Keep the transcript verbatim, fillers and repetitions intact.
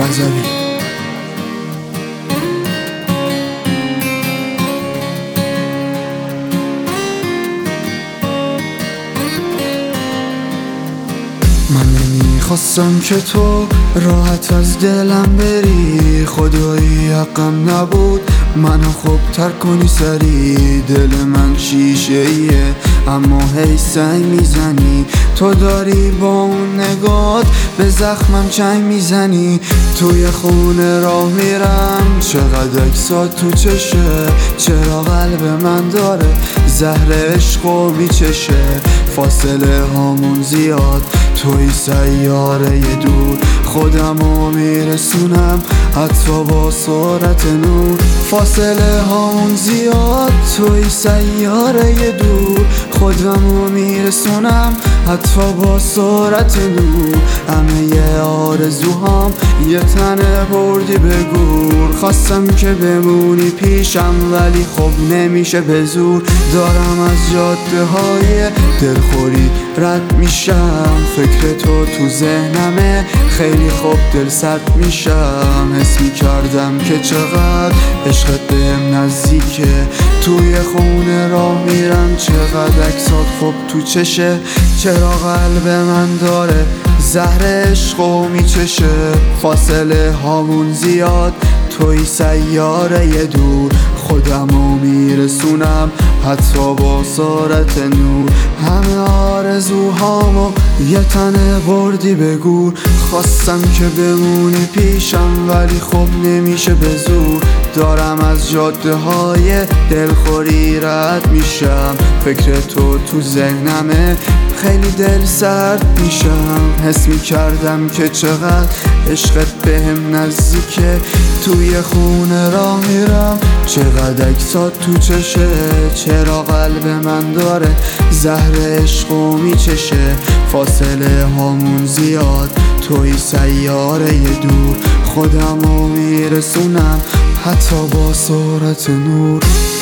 رضوی. من نمیخواستم که تو راحت از دلم بری، خدایی حقم نبود منو خوبتر کنی سری. دل من شیشه ایه اما هی سنگ میزنی، تو داری با اون نگات به زخمم چنگ میزنی. توی خونه راه میرم چقدر اکسات تو چشه، چرا قلب من داره زهر عشق و میچشه. فاصله هامون زیاد توی سیاره دور، خودمو میرسونم حتی با سرعت نور. فاصله هامون زیاد توی سیاره دور، خودمو میرسونم حتی با سرعت نور. همه آرزوهام یه تنه بردی به گور، خواستم که بمونی پیشم ولی خب نمیشه به زور. دارم از جاده های دلخوری رد میشم، فکر تو تو ذهنمه خیلی خوب دل سرد میشم. حس میکردم که چقدر عشقت بهم نزدیکه، توی خونه راه میرم چقدر عکسات خوب تو چشه. چرا قلب من داره زهر عشق و میچشه. فاصله هامون زیاد توی سیاره دور، خودمو میرسونم حتی با سرعت نور. همه آرزوهامو یه تنه بردی به گور، خواستم که بمونی پیشم ولی خب نمیشه به زور. دارم از جاده های دلخوری رد میشم، فکر تو تو ذهنمه خیلی دل سرد میشم. حس میکردم که چقدر عشقت بهم نزدیکه، توی خونه راه میرم چقدر اکسات تو چشه. چرا قلب من داره زهر عشق و میچشه. فاصله هامون زیاد توی سیاره دور، خودمو میرسونم حتی با سرعت نور.